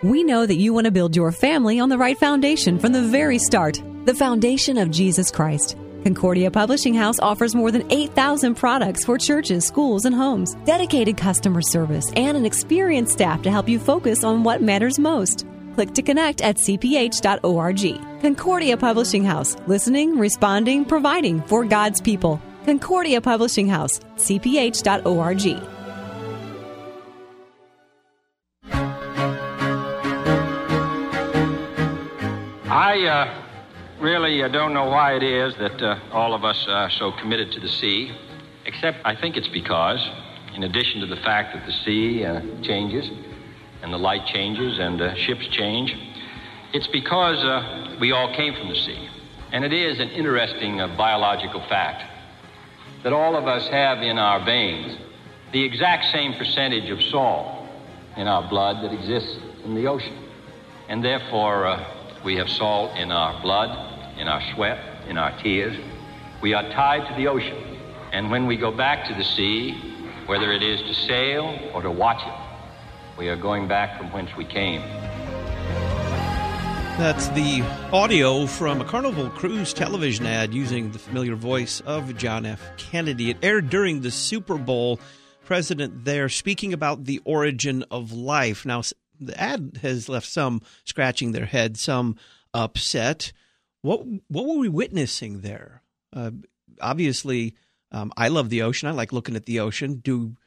We know that you want to build your family on the right foundation from the very start, the foundation of Jesus Christ. Concordia Publishing House offers more than 8,000 products for churches, schools, and homes, dedicated customer service, and an experienced staff to help you focus on what matters most. Click to connect at cph.org. Concordia Publishing House, listening, responding, providing for God's people. Concordia Publishing House, cph.org. I really don't know why it is that all of us are so committed to the sea, except I think it's because, in addition to the fact that the sea changes, and the light changes, and ships change, it's because we all came from the sea. And it is an interesting biological fact that all of us have in our veins the exact same percentage of salt in our blood that exists in the ocean. And therefore, we have salt in our blood, in our sweat, in our tears. We are tied to the ocean. And when we go back to the sea, whether it is to sail or to watch it, we are going back from whence we came. That's the audio from a Carnival Cruise television ad using the familiar voice of John F. Kennedy. It aired during the Super Bowl. President there speaking about the origin of life. Now, the ad has left some scratching their head, some upset. What were we witnessing there? Obviously, I love the ocean. I like looking at the ocean.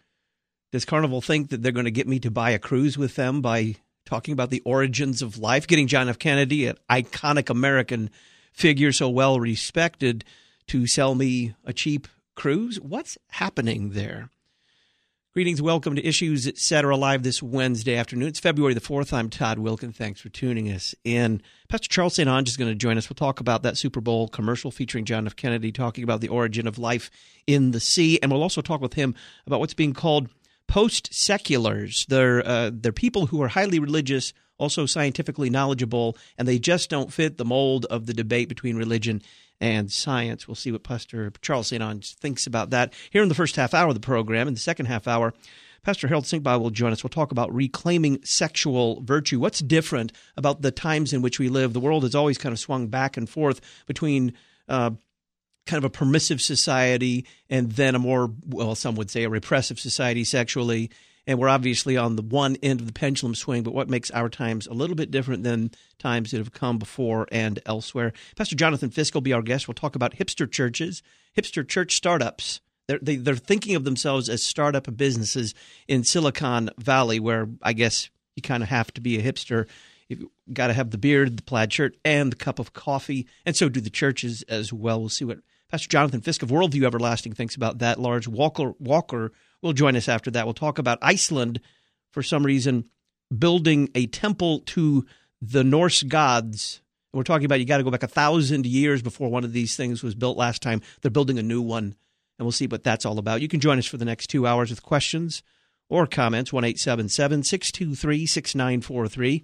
Does Carnival think that they're going to get me to buy a cruise with them by talking about the origins of life, getting John F. Kennedy, an iconic American figure so well respected, to sell me a cheap cruise? What's happening there? Greetings, welcome to Issues, Etc. live this Wednesday afternoon. It's February the 4th. I'm Todd Wilkin. Thanks for tuning us in. Pastor Charles St. Onge is going to join us. We'll talk about that Super Bowl commercial featuring John F. Kennedy, talking about the origin of life in the sea. And we'll also talk with him about what's being called post-seculars. They're people who are highly religious, also scientifically knowledgeable, and they just don't fit the mold of the debate between religion and science. We'll see what Pastor Charles St. Onge thinks about that here in the first half hour of the program. In the second half hour, Pastor Harold Sinkbaugh will join us. We'll talk about reclaiming sexual virtue. What's different about the times in which we live? The world has always kind of swung back and forth between kind of a permissive society and then a more, well, some would say a repressive society sexually. And we're obviously on the one end of the pendulum swing, but what makes our times a little bit different than times that have come before and elsewhere? Pastor Jonathan Fisk will be our guest. We'll talk about hipster churches, hipster church startups. They're thinking of themselves as startup businesses in Silicon Valley, where I guess you kind of have to be a hipster. You've got to have the beard, the plaid shirt, and the cup of coffee, and so do the churches as well. We'll see what Pastor Jonathan Fisk of Worldview Everlasting thinks about that. Lars Walker will join us after that. We'll talk about Iceland, for some reason, building a temple to the Norse gods. And we're talking about you got to go back 1,000 years before one of these things was built last time. They're building a new one, and we'll see what that's all about. You can join us for the next 2 hours with questions or comments, 1-877-623-6943,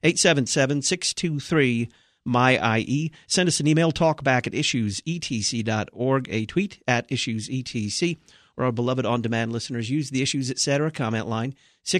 877-623-MY-IE. Send us an email, talkback@issuesetc.org, a tweet @issuesetc. Or our beloved on-demand listeners, use the Issues Etc. comment line,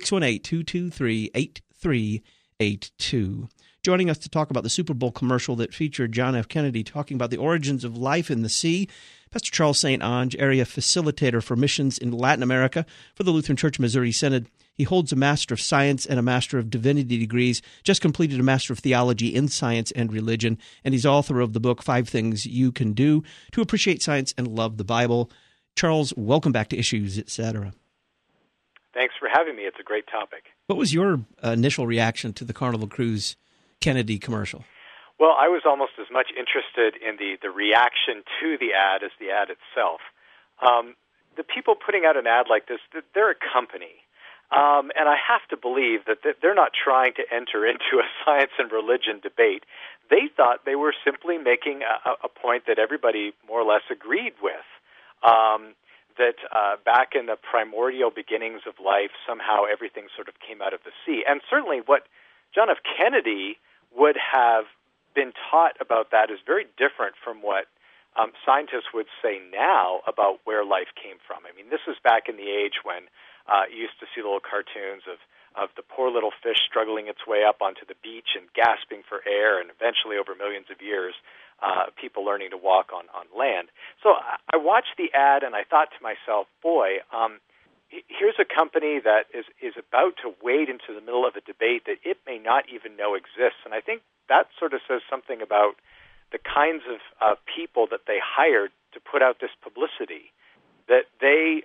618-223-8382. Joining us to talk about the Super Bowl commercial that featured John F. Kennedy talking about the origins of life in the sea, Pastor Charles St. Onge, area facilitator for missions in Latin America for the Lutheran Church Missouri Synod. He holds a Master of Science and a Master of Divinity degrees, just completed a Master of Theology in Science and Religion, and he's author of the book, 5 Things You Can Do to Appreciate Science and Love the Bible. Charles, welcome back to Issues, Etc. Thanks for having me. It's a great topic. What was your initial reaction to the Carnival Cruise Kennedy commercial? Well, I was almost as much interested in the reaction to the ad as the ad itself. The people putting out an ad like this, they're a company. And I have to believe that they're not trying to enter into a science and religion debate. They thought they were simply making a point that everybody more or less agreed with. That back in the primordial beginnings of life, somehow everything sort of came out of the sea. And certainly what John F. Kennedy would have been taught about that is very different from what scientists would say now about where life came from. I mean, this was back in the age when you used to see little cartoons of the poor little fish struggling its way up onto the beach and gasping for air, and eventually over millions of years, people learning to walk on land. So I watched the ad and I thought to myself, boy, here's a company that is about to wade into the middle of a debate that it may not even know exists. And I think that sort of says something about the kinds of people that they hired to put out this publicity, that they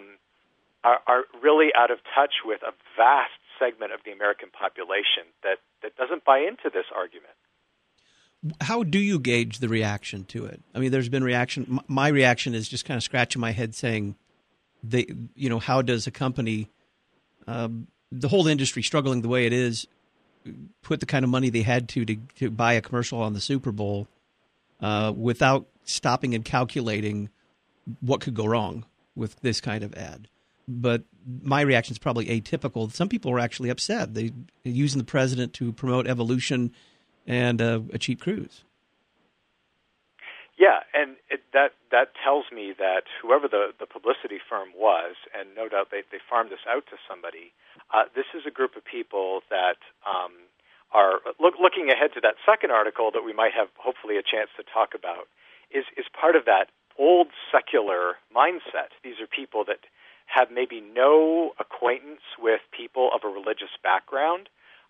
are really out of touch with a vast segment of the American population that doesn't buy into this argument. How do you gauge the reaction to it? I mean, there's been reaction. My reaction is just kind of scratching my head saying, how does a company, the whole industry struggling the way it is, put the kind of money they had to buy a commercial on the Super Bowl without stopping and calculating what could go wrong with this kind of ad? But my reaction is probably atypical. Some people are actually upset. They're using the president to promote evolution and a cheap cruise. Yeah, and that tells me that whoever the publicity firm was, and no doubt they farmed this out to somebody, this is a group of people that are looking ahead to that second article that we might have hopefully a chance to talk about, is part of that old secular mindset. These are people that have maybe no acquaintance with people of a religious background.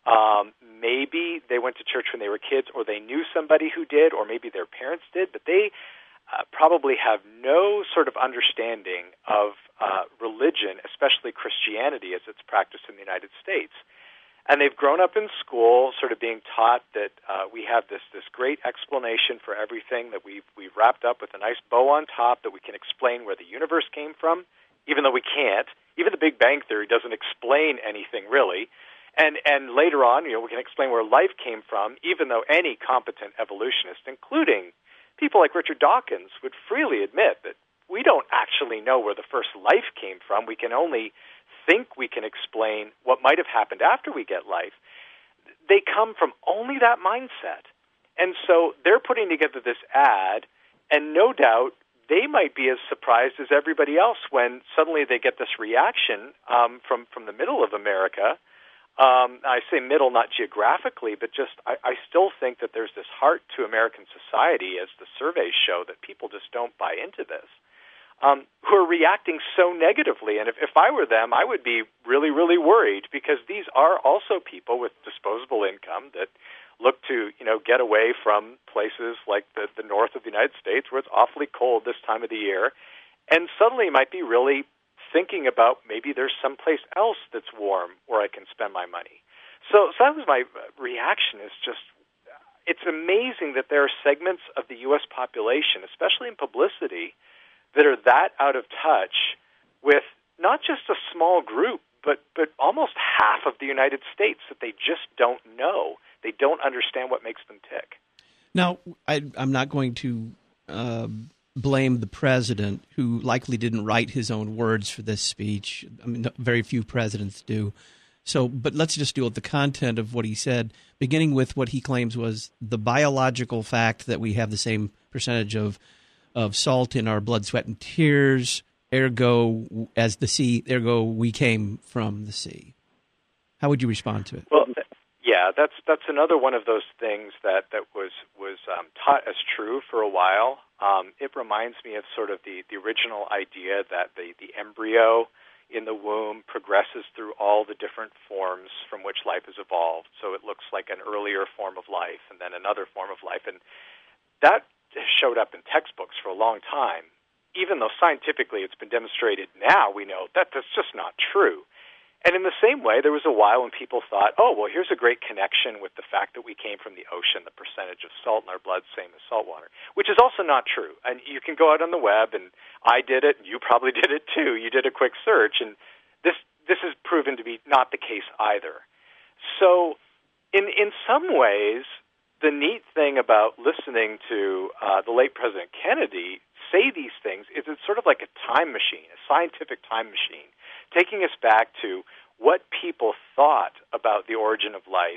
Maybe they went to church when they were kids, or they knew somebody who did, or maybe their parents did, but they probably have no sort of understanding of religion, especially Christianity as it's practiced in the United States. And they've grown up in school sort of being taught that we have this great explanation for everything, that we've wrapped up with a nice bow on top, that we can explain where the universe came from, even though we can't. Even the Big Bang Theory doesn't explain anything really. And later on, we can explain where life came from, even though any competent evolutionist, including people like Richard Dawkins, would freely admit that we don't actually know where the first life came from. We can only think we can explain what might have happened after we get life. They come from only that mindset. And so they're putting together this ad, and no doubt they might be as surprised as everybody else when suddenly they get this reaction from the middle of America. I say middle not geographically, but just I still think that there's this heart to American society, as the surveys show, that people just don't buy into this, who are reacting so negatively. And if I were them, I would be really, really worried, because these are also people with disposable income that look to, get away from places like the north of the United States, where it's awfully cold this time of the year, and suddenly might be really thinking about maybe there's someplace else that's warm where I can spend my money. So that was my reaction. Is just, it's amazing that there are segments of the U.S. population, especially in publicity, that are that out of touch with not just a small group, but almost half of the United States, that they just don't know. They don't understand what makes them tick. Now, I'm not going to blame the president, who likely didn't write his own words for this speech. I mean, very few presidents do. So, but let's just deal with the content of what he said, beginning with what he claims was the biological fact that we have the same percentage of salt in our blood, sweat, and tears, ergo as the sea, ergo we came from the sea. How would you respond to it? Well, yeah, that's another one of those things that was taught as true for a while. It reminds me of sort of the original idea that the embryo in the womb progresses through all the different forms from which life has evolved. So it looks like an earlier form of life and then another form of life. And that showed up in textbooks for a long time. Even though scientifically it's been demonstrated now, we know that that's just not true. And in the same way, there was a while when people thought, oh, well, here's a great connection with the fact that we came from the ocean, the percentage of salt in our blood, same as salt water, which is also not true. And you can go out on the web, and I did it, and you probably did it too. You did a quick search, and this has proven to be not the case either. So in some ways, the neat thing about listening to the late President Kennedy say these things is it's sort of like a time machine, a scientific time machine, taking us back to what people thought about the origin of life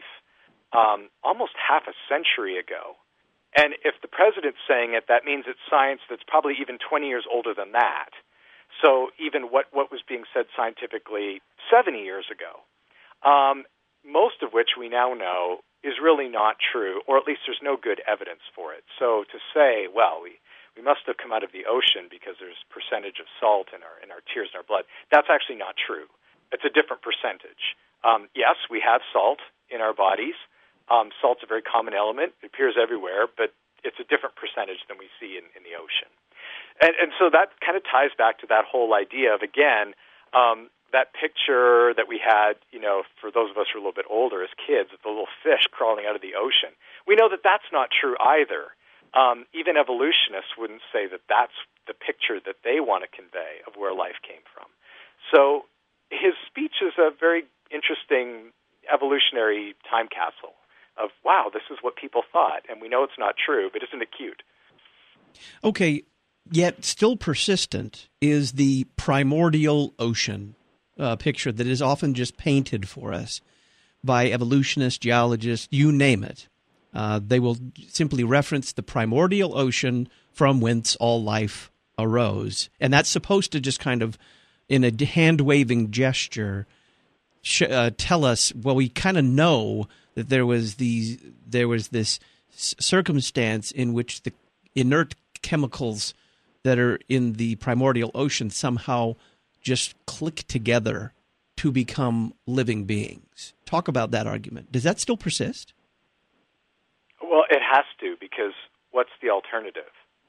almost half a century ago. And if the president's saying it, that means it's science that's probably even 20 years older than that. So even what was being said scientifically 70 years ago. most of which we now know is really not true, or at least there's no good evidence for it. So to say, well, we must have come out of the ocean because there's percentage of salt in our tears and our blood, that's actually not true. It's a different percentage. Yes, we have salt in our bodies. Salt's a very common element. It appears everywhere, but it's a different percentage than we see in the ocean. And so that kind of ties back to that whole idea of, again, that picture that we had, for those of us who are a little bit older as kids, of the little fish crawling out of the ocean. We know that that's not true either. Even evolutionists wouldn't say that that's the picture that they want to convey of where life came from. So his speech is a very interesting evolutionary time capsule of, wow, this is what people thought, and we know it's not true, but isn't it cute? Okay, yet still persistent is the primordial ocean picture that is often just painted for us by evolutionists, geologists, you name it. They will simply reference the primordial ocean from whence all life arose. And that's supposed to just kind of, in a hand-waving gesture, tell us, well, we kind of know that there was this circumstance in which the inert chemicals that are in the primordial ocean somehow just click together to become living beings. Talk about that argument. Does that still persist? Well, it has to, because what's the alternative?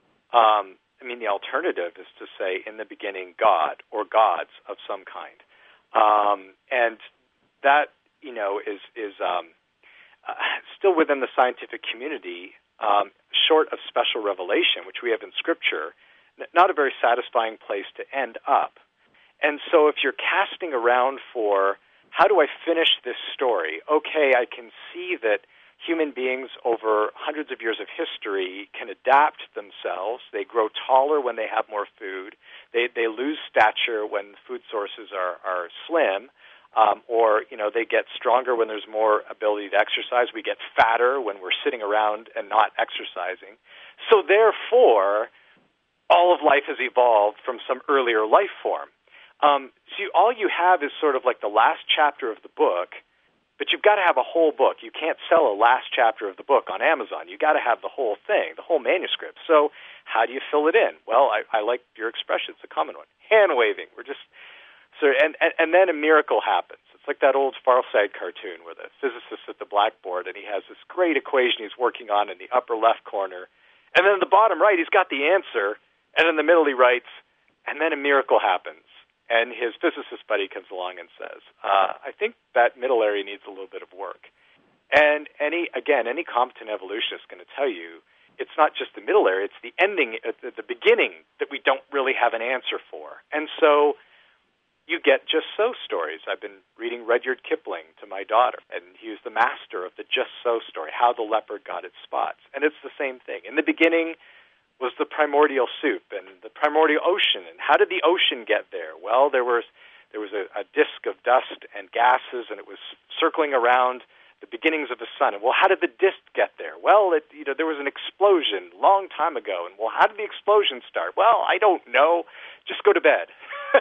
The alternative is to say, in the beginning, God, or gods of some kind. And that, is still within the scientific community, short of special revelation, which we have in Scripture, not a very satisfying place to end up. And so if you're casting around for, how do I finish this story? Okay, I can see that human beings over hundreds of years of history can adapt themselves. They grow taller when they have more food. They lose stature when food sources are slim. Or they get stronger when there's more ability to exercise. We get fatter when we're sitting around and not exercising. So therefore, all of life has evolved from some earlier life form. So all you have is sort of like the last chapter of the book, but you've got to have a whole book. You can't sell a last chapter of the book on Amazon. You've got to have the whole thing, the whole manuscript. So how do you fill it in? Well, I like your expression. It's a common one. Hand-waving. And then a miracle happens. It's like that old Far Side cartoon where the physicist at the blackboard, and he has this great equation he's working on in the upper left corner. And then in the bottom right, he's got the answer. And in the middle, he writes, and then a miracle happens. And his physicist buddy comes along and says, I think that middle area needs a little bit of work. And any competent evolutionist is going to tell you it's not just the middle area, it's the ending, the beginning that we don't really have an answer for. And so you get just so stories. I've been reading Rudyard Kipling to my daughter, and he was the master of the just so story, how the leopard got its spots. And it's the same thing. In the beginning was the primordial soup and the primordial ocean. And how did the ocean get there? Well, there was a disk of dust and gases, and it was circling around the beginnings of the sun. And, well, how did the disk get there? Well, there was an explosion long time ago. And, well, how did the explosion start? Well, I don't know. Just go to bed.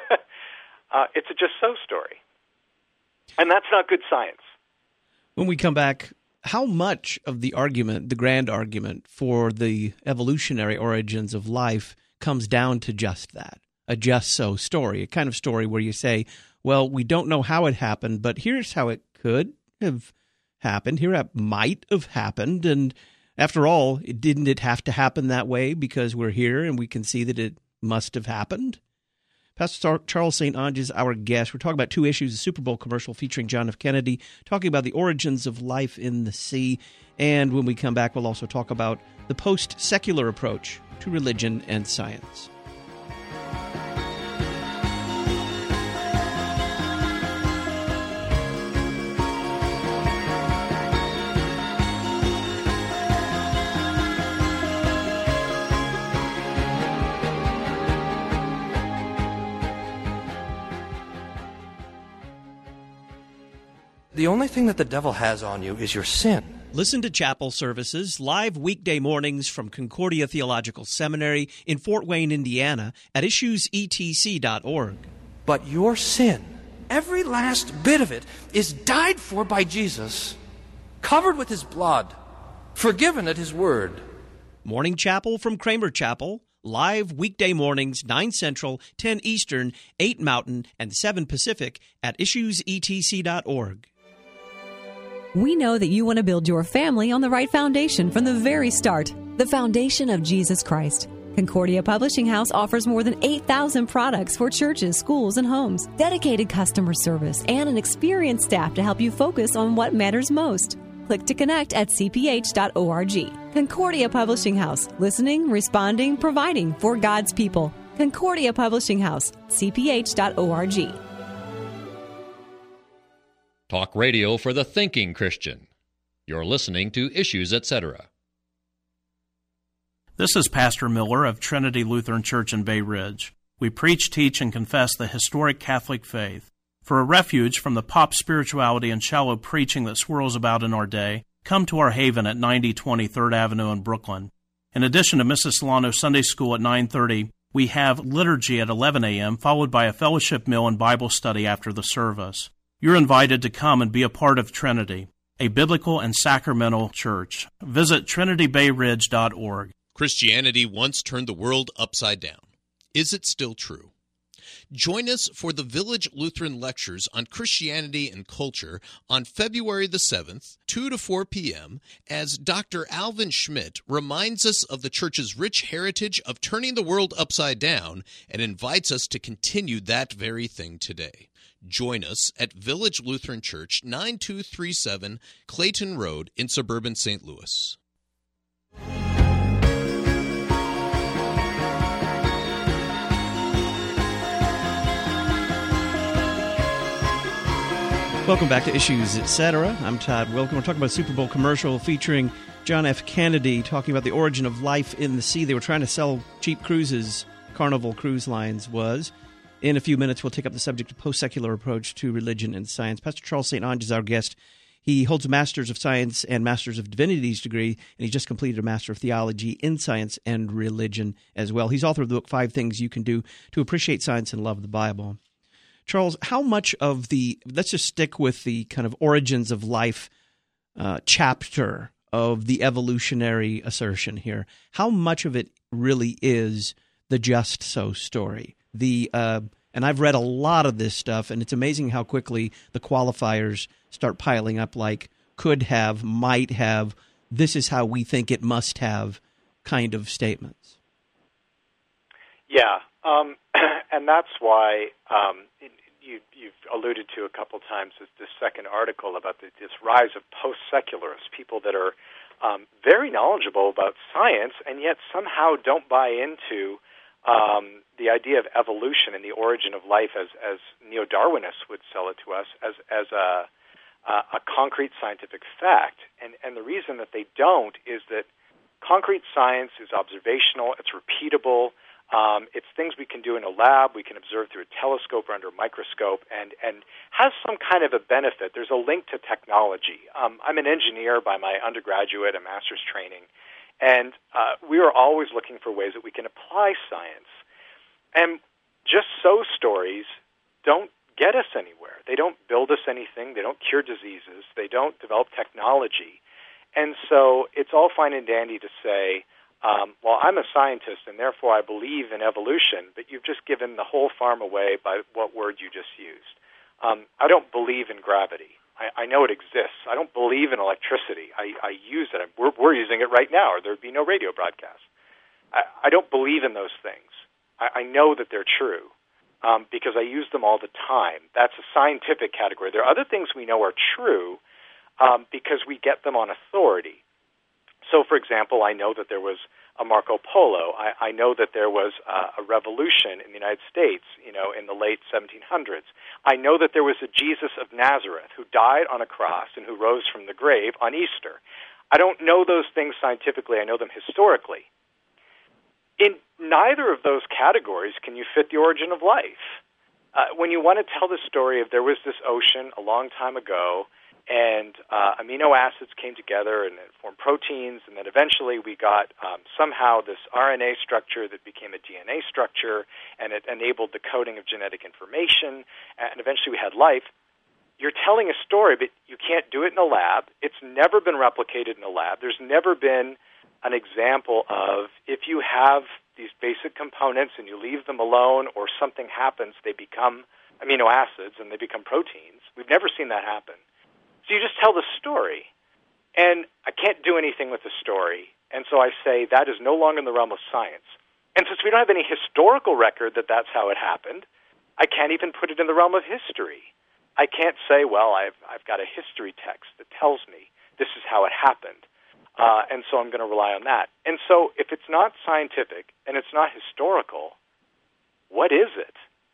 It's a just so story. And that's not good science. When we come back, how much of the argument, the grand argument for the evolutionary origins of life, comes down to just that, a just so story, a kind of story where you say, well, we don't know how it happened, but here's how it could have happened. Here it might have happened. And after all, didn't it have to happen that way because we're here and we can see that it must have happened? Pastor Charles St. Onge is our guest. We're talking about two issues, a Super Bowl commercial featuring John F. Kennedy, talking about the origins of life in the sea. And when we come back, we'll also talk about the post-secular approach to religion and science. The only thing that the devil has on you is your sin. Listen to chapel services live weekday mornings from Concordia Theological Seminary in Fort Wayne, Indiana at issuesetc.org. But your sin every last bit of it is died for by Jesus, covered with his blood, forgiven at his word. Morning Chapel from Kramer Chapel, live weekday mornings, 9 Central, 10 Eastern, 8 Mountain, and 7 Pacific at issuesetc.org. We know that you want to build your family on the right foundation from the very start, the foundation of Jesus Christ. Concordia Publishing House offers more than 8,000 products for churches, schools, and homes, dedicated customer service, and an experienced staff to help you focus on what matters most. Click to connect at cph.org. Concordia Publishing House, listening, responding, providing for God's people. Concordia Publishing House, cph.org. Talk radio for the thinking Christian. You're listening to Issues, Etc. This is Pastor Miller of Trinity Lutheran Church in Bay Ridge. We preach, teach, and confess the historic Catholic faith. For a refuge from the pop spirituality and shallow preaching that swirls about in our day, come to our haven at 9020 3rd Avenue in Brooklyn. In addition to Mrs. Solano Sunday School at 9:30, we have liturgy at 11 a.m., followed by a fellowship meal and Bible study after the service. You're invited to come and be a part of Trinity, a biblical and sacramental church. Visit trinitybayridge.org. Christianity once turned the world upside down. Is it still true? Join us for the Village Lutheran Lectures on Christianity and Culture on February the 7th, 2 to 4 p.m., as Dr. Alvin Schmidt reminds us of the Church's rich heritage of turning the world upside down and invites us to continue that very thing today. Join us at Village Lutheran Church, 9237 Clayton Road in suburban St. Louis. Welcome back to Issues, Etc. I'm Todd Wilken. We're talking about a Super Bowl commercial featuring John F. Kennedy talking about the origin of life in the sea. They were trying to sell cheap cruises, Carnival Cruise Lines was. In a few minutes, we'll take up the subject of post-secular approach to religion and science. Pastor Charles St. Onge is our guest. He holds a Master's of Science and Master's of Divinities degree, and he just completed a Master of Theology in Science and Religion as well. He's author of the book, 5 Things You Can Do to Appreciate Science and Love the Bible. Charles, how much of let's just stick with the kind of origins of life chapter of the evolutionary assertion here. How much of it really is the just so story? And I've read a lot of this stuff, and it's amazing how quickly the qualifiers start piling up, like could have, might have, this is how we think it must have kind of statements. Yeah, and that's why you've alluded to a couple times this second article about this rise of post-secularists, people that are very knowledgeable about science and yet somehow don't buy into the idea of evolution and the origin of life as neo-Darwinists would sell it to us as a concrete scientific fact. And the reason that they don't is that concrete science is observational, it's repeatable, it's things we can do in a lab, we can observe through a telescope or under a microscope, and has some kind of a benefit. There's a link to technology. I'm an engineer by my undergraduate and master's training, and we are always looking for ways that we can apply science. And just so stories don't get us anywhere. They don't build us anything. They don't cure diseases. They don't develop technology. And so it's all fine and dandy to say, well, I'm a scientist, and therefore I believe in evolution, but you've just given the whole farm away by what word you just used. I don't believe in gravity. I know it exists. I don't believe in electricity. I use it. We're using it right now, or there'd be no radio broadcast. I don't believe in those things. I know that they're true because I use them all the time. That's a scientific category. There are other things we know are true because we get them on authority. So, for example, I know that there was a Marco Polo. I know that there was a revolution in the United States, in the late 1700s. I know that there was a Jesus of Nazareth who died on a cross and who rose from the grave on Easter. I don't know those things scientifically. I know them historically. In neither of those categories can you fit the origin of life. When you want to tell the story of there was this ocean a long time ago, and amino acids came together and it formed proteins, and then eventually we got somehow this RNA structure that became a DNA structure, and it enabled the coding of genetic information, and eventually we had life. You're telling a story, but you can't do it in a lab. It's never been replicated in a lab. There's never been an example of if you have these basic components and you leave them alone or something happens, they become amino acids and they become proteins. We've never seen that happen. So you just tell the story. And I can't do anything with the story. And so I say that is no longer in the realm of science. And since we don't have any historical record that that's how it happened, I can't even put it in the realm of history. I can't say, well, I've got a history text that tells me this is how it happened. And so I'm going to rely on that. And so if it's not scientific and it's not historical, what is it?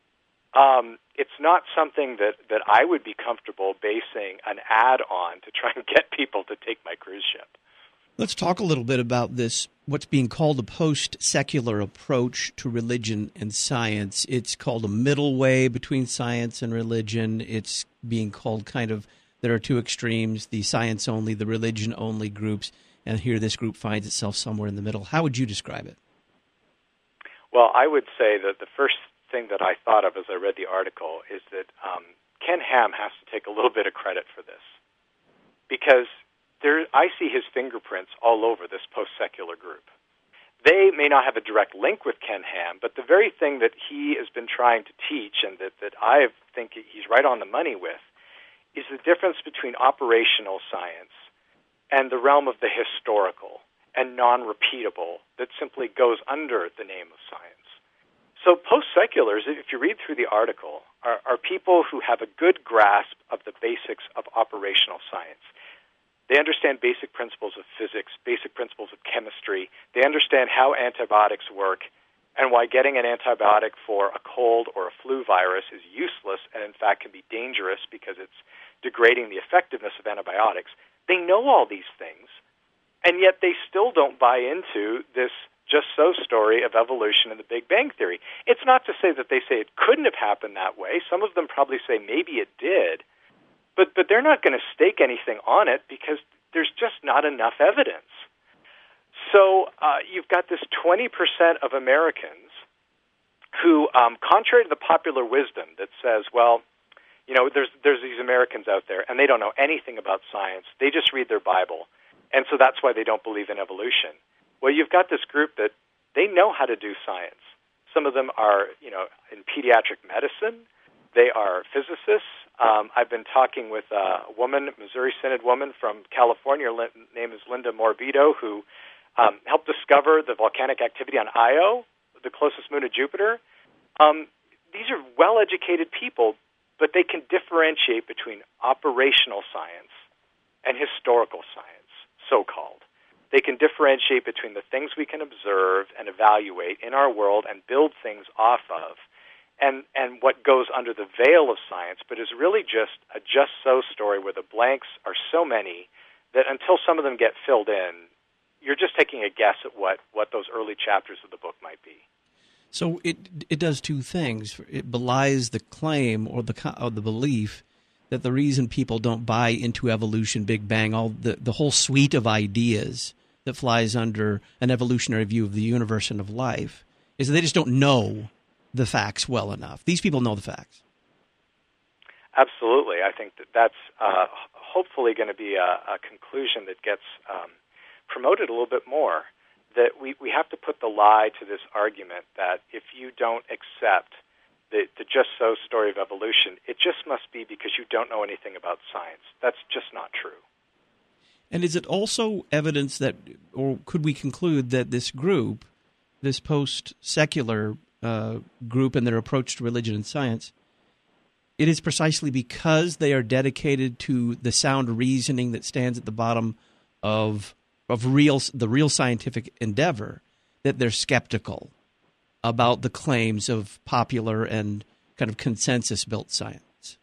It's not something that I would be comfortable basing an ad on to try and get people to take my cruise ship. Let's talk a little bit about this, what's being called a post-secular approach to religion and science. It's called a middle way between science and religion. It's being called there are two extremes, the science-only, the religion-only groups, and here this group finds itself somewhere in the middle. How would you describe it? Well, I would say that the first thing that I thought of as I read the article is that Ken Ham has to take a little bit of credit for this, because I see his fingerprints all over this post-secular group. They may not have a direct link with Ken Ham, but the very thing that he has been trying to teach and that I think he's right on the money with is the difference between operational science and the realm of the historical and non-repeatable that simply goes under the name of science. So post-seculars, if you read through the article, are people who have a good grasp of the basics of operational science. They understand basic principles of physics, basic principles of chemistry. They understand how antibiotics work and why getting an antibiotic for a cold or a flu virus is useless and, in fact, can be dangerous because it's degrading the effectiveness of antibiotics. They know all these things, and yet they still don't buy into this just-so story of evolution and the Big Bang Theory. It's not to say that they say it couldn't have happened that way. Some of them probably say maybe it did. But they're not going to stake anything on it because there's just not enough evidence. So you've got this 20% of Americans who, contrary to the popular wisdom that says, well, you know, there's these Americans out there and they don't know anything about science. They just read their Bible, and so that's why they don't believe in evolution. Well, you've got this group that they know how to do science. Some of them are, in pediatric medicine. They are physicists. I've been talking with a woman, Missouri Synod woman from California. Her name is Linda Morbido, who helped discover the volcanic activity on Io, the closest moon to Jupiter. These are well-educated people, but they can differentiate between operational science and historical science, so-called. They can differentiate between the things we can observe and evaluate in our world and build things off of, and what goes under the veil of science, but is really just a just-so story where the blanks are so many that until some of them get filled in, you're just taking a guess at what those early chapters of the book might be. So it does two things. It belies the claim or the belief that the reason people don't buy into evolution, Big Bang, all the whole suite of ideas that flies under an evolutionary view of the universe and of life is that they just don't know the facts well enough. These people know the facts. Absolutely. I think that's hopefully going to be a conclusion that gets promoted a little bit more, that we have to put the lie to this argument that if you don't accept the just-so story of evolution, it just must be because you don't know anything about science. That's just not true. And is it also evidence that, or could we conclude that this group, this post-secular group and their approach to religion and science, it is precisely because they are dedicated to the sound reasoning that stands at the bottom of the real scientific endeavor that they're skeptical about the claims of popular and kind of consensus-built science?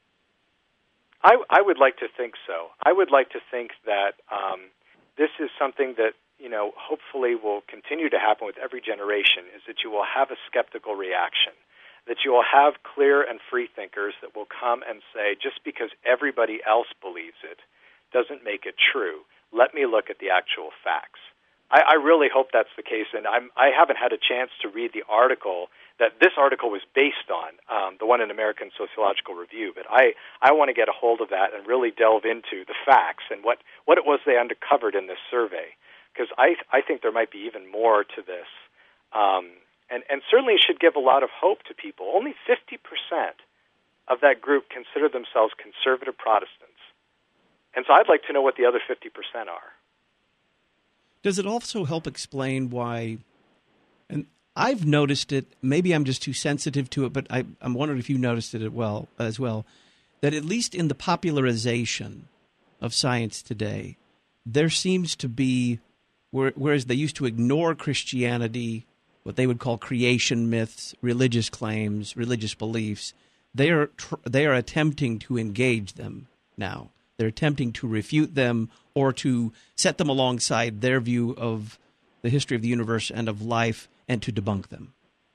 I would like to think so. I would like to think that this is something that, hopefully will continue to happen with every generation, is that you will have a skeptical reaction. that you will have clear and free thinkers that will come and say, just because everybody else believes it doesn't make it true. Let me look at the actual facts. I really hope that's the case, and I haven't had a chance to read the article that this article was based on, the one in American Sociological Review, but I want to get a hold of that and really delve into the facts and what it was they uncovered in this survey, because I think there might be even more to this, and certainly should give a lot of hope to people. Only 50% of that group consider themselves conservative Protestants, and so I'd like to know what the other 50% are. Does it also help explain why, and I've noticed it, maybe I'm just too sensitive to it, but I'm wondering if you noticed it as well, that at least in the popularization of science today, there seems to be, whereas they used to ignore Christianity, what they would call creation myths, religious claims, religious beliefs, they are attempting to engage them now. They're attempting to refute them or to set them alongside their view of the history of the universe and of life and to debunk them.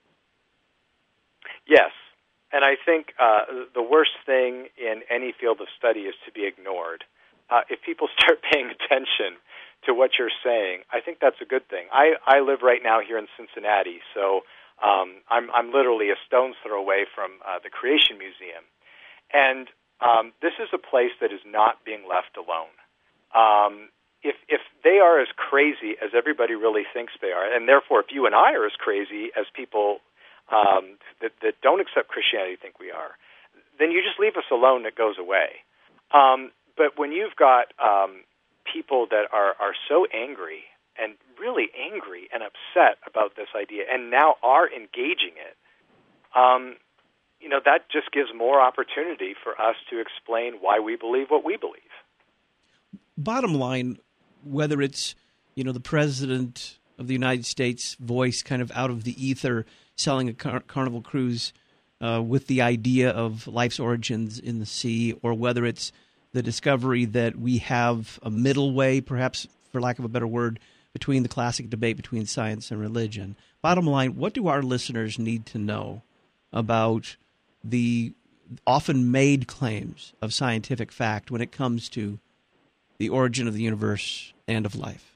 Yes, and I think the worst thing in any field of study is to be ignored. If people start paying attention to what you're saying, I think that's a good thing. I live right now here in Cincinnati, so I'm literally a stone's throw away from the Creation Museum. And this is a place that is not being left alone. If they are as crazy as everybody really thinks they are, and therefore if you and I are as crazy as people that don't accept Christianity think we are, then you just leave us alone, it goes away. But when you've got people that are so angry and really angry and upset about this idea and now are engaging it, that just gives more opportunity for us to explain why we believe what we believe. Bottom line, whether it's, the President of the United States voice kind of out of the ether selling a Carnival cruise with the idea of life's origins in the sea, or whether it's the discovery that we have a middle way, perhaps for lack of a better word, between the classic debate between science and religion. Bottom line, what do our listeners need to know about the often made claims of scientific fact when it comes to the origin of the universe and of life?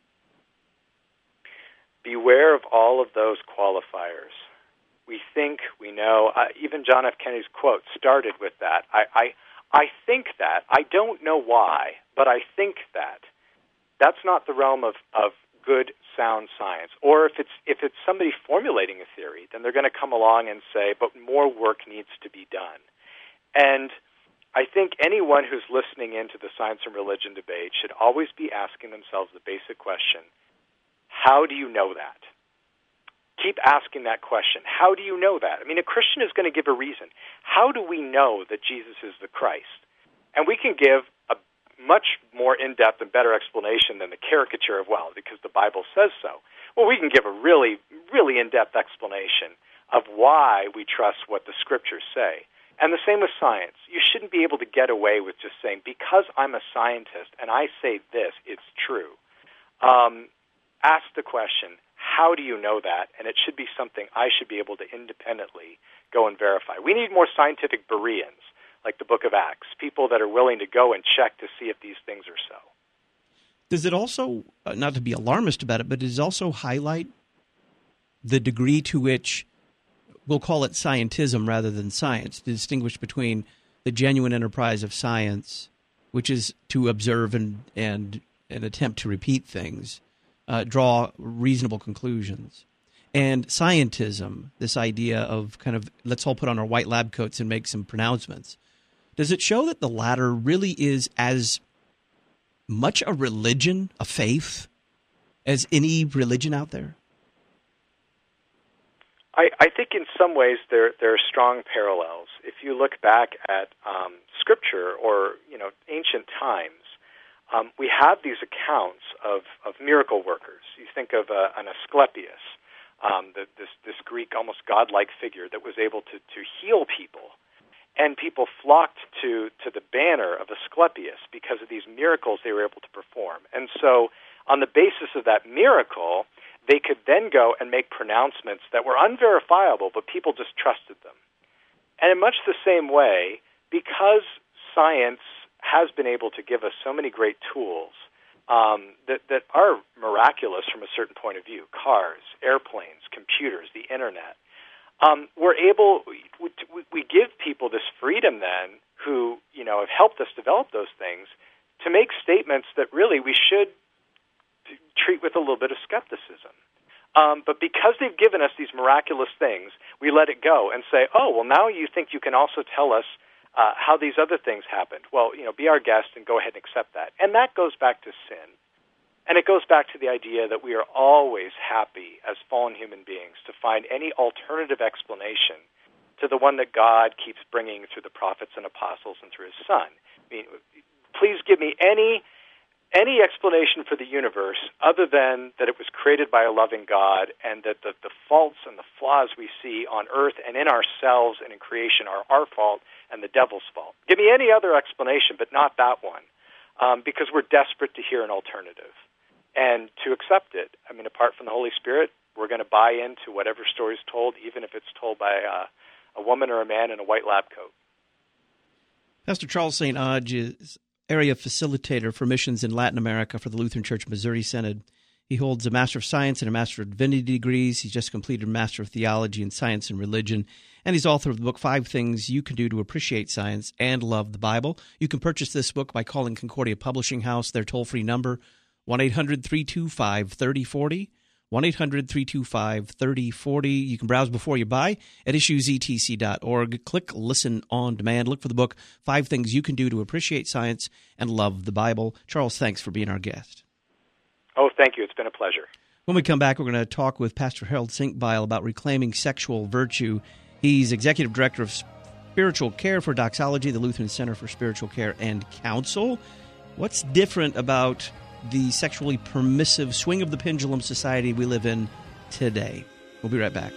Beware of all of those qualifiers. We think, we know. Even John F. Kennedy's quote started with that. I think that. I don't know why, but I think that. That's not the realm of good, sound science. Or if it's somebody formulating a theory, then they're going to come along and say, but more work needs to be done. And I think anyone who's listening into the science and religion debate should always be asking themselves the basic question, how do you know that? Keep asking that question. How do you know that? I mean, a Christian is going to give a reason. How do we know that Jesus is the Christ? And we can give a much more in-depth and better explanation than the caricature of, well, because the Bible says so. Well, we can give a really, really in-depth explanation of why we trust what the Scriptures say. And the same with science. You shouldn't be able to get away with just saying, because I'm a scientist and I say this, it's true. Ask the question, how do you know that? And it should be something I should be able to independently go and verify. We need more scientific Bereans, like the Book of Acts, people that are willing to go and check to see if these things are so. Does it also, not to be alarmist about it, but does it also highlight the degree to which, we'll call it scientism rather than science, to distinguish between the genuine enterprise of science, which is to observe and attempt to repeat things, draw reasonable conclusions, and scientism, this idea of kind of, let's all put on our white lab coats and make some pronouncements. Does it show that the latter really is as much a religion, a faith, as any religion out there? I think in some ways there are strong parallels. If you look back at Scripture or ancient times, we have these accounts of miracle workers. You think of an Asclepius, this Greek, almost godlike figure that was able to heal people. And people flocked to the banner of Asclepius because of these miracles they were able to perform. And so on the basis of that miracle, they could then go and make pronouncements that were unverifiable, but people just trusted them. And in much the same way, because science has been able to give us so many great tools that are miraculous from a certain point of view, cars, airplanes, computers, the internet, we give people this freedom then who, have helped us develop those things to make statements that really we should treat with a little bit of skepticism. But because they've given us these miraculous things, we let it go and say, oh, well, now you think you can also tell us how these other things happened. Well, be our guest and go ahead and accept that. And that goes back to sin. And it goes back to the idea that we are always happy as fallen human beings to find any alternative explanation to the one that God keeps bringing through the prophets and apostles and through His Son. I mean, please give me any explanation for the universe other than that it was created by a loving God and that the faults and the flaws we see on earth and in ourselves and in creation are our fault and the devil's fault. Give me any other explanation, but not that one, because we're desperate to hear an alternative and to accept it. I mean, apart from the Holy Spirit, we're going to buy into whatever story is told, even if it's told by a woman or a man in a white lab coat. Pastor Charles St. Onge is area facilitator for missions in Latin America for the Lutheran Church Missouri Synod. He holds a Master of Science and a Master of Divinity degrees. He's just completed a Master of Theology in Science and Religion. And he's author of the book, 5 Things You Can Do to Appreciate Science and Love the Bible. You can purchase this book by calling Concordia Publishing House, their toll-free number, 1-800-325-3040, 1-800-325-3040. You can browse before you buy at issuesetc.org. Click Listen on Demand. Look for the book, 5 Things You Can Do to Appreciate Science and Love the Bible. Charles, thanks for being our guest. Oh, thank you. It's been a pleasure. When we come back, we're going to talk with Pastor Harold Sinkbeil about reclaiming sexual virtue. He's Executive Director of Spiritual Care for Doxology, the Lutheran Center for Spiritual Care and Counsel. What's different about the sexually permissive swing of the pendulum society we live in today? We'll be right back.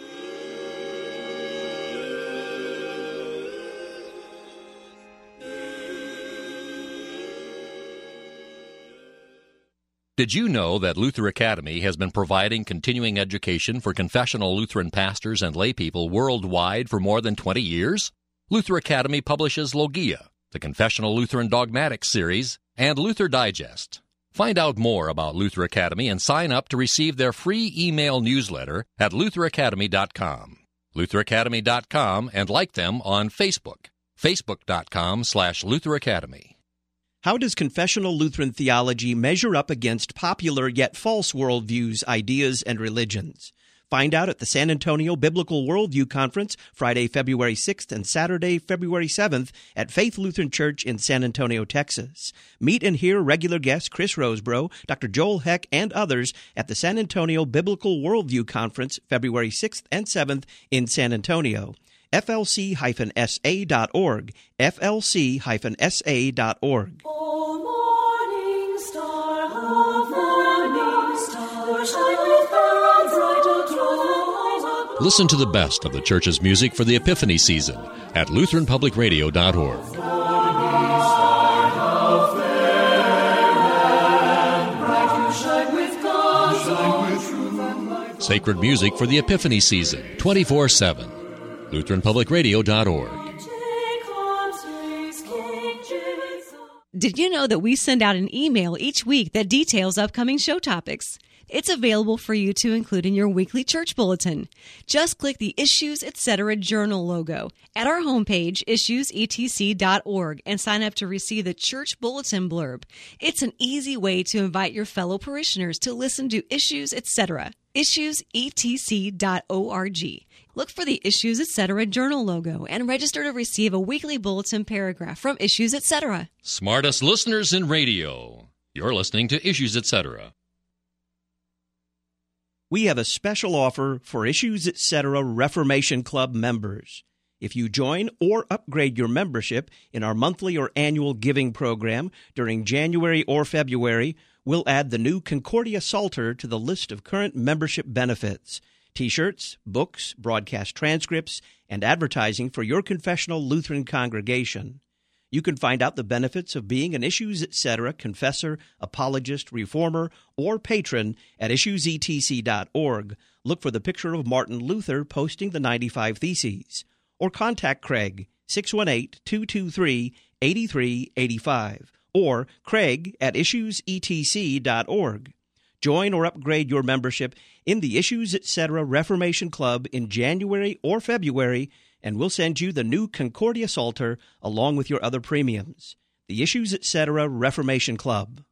Did you know that Luther Academy has been providing continuing education for confessional Lutheran pastors and laypeople worldwide for more than 20 years? Luther Academy publishes Logia, the Confessional Lutheran Dogmatics series, and Luther Digest. Find out more about Luther Academy and sign up to receive their free email newsletter at lutheracademy.com. lutheracademy.com, and like them on Facebook, facebook.com/Luther Academy. How does confessional Lutheran theology measure up against popular yet false worldviews, ideas, and religions? Find out at the San Antonio Biblical Worldview Conference, Friday, February 6th and Saturday, February 7th at Faith Lutheran Church in San Antonio, Texas. Meet and hear regular guests Chris Rosebrough, Dr. Joel Heck, and others at the San Antonio Biblical Worldview Conference, February 6th and 7th in San Antonio. FLC-SA.org, FLC-SA.org. O morning star of morning star, shine far bright across. Listen to the best of the Church's music for the Epiphany season at LutheranPublicRadio.org. Sacred music for the Epiphany season, 24/7. LutheranPublicRadio.org. Did you know that we send out an email each week that details upcoming show topics? It's available for you to include in your weekly church bulletin. Just click the Issues Etc. Journal logo at our homepage, issuesetc.org, and sign up to receive the church bulletin blurb. It's an easy way to invite your fellow parishioners to listen to Issues Etc. issuesetc.org. Look for the Issues Etc. Journal logo and register to receive a weekly bulletin paragraph from Issues Etc. Smartest listeners in radio. You're listening to Issues Etc. We have a special offer for Issues Etc. Reformation Club members. If you join or upgrade your membership in our monthly or annual giving program during January or February, we'll add the new Concordia Psalter to the list of current membership benefits. T-shirts, books, broadcast transcripts, and advertising for your confessional Lutheran congregation. You can find out the benefits of being an Issues Etc. confessor, apologist, reformer, or patron at issuesetc.org. Look for the picture of Martin Luther posting the 95 Theses. or contact Craig, 618-223-8385, or Craig at issuesetc.org. Join or upgrade your membership in the Issues Etc. Reformation Club in January or February, and we'll send you the new Concordia Psalter along with your other premiums. The Issues Etc. Reformation Club.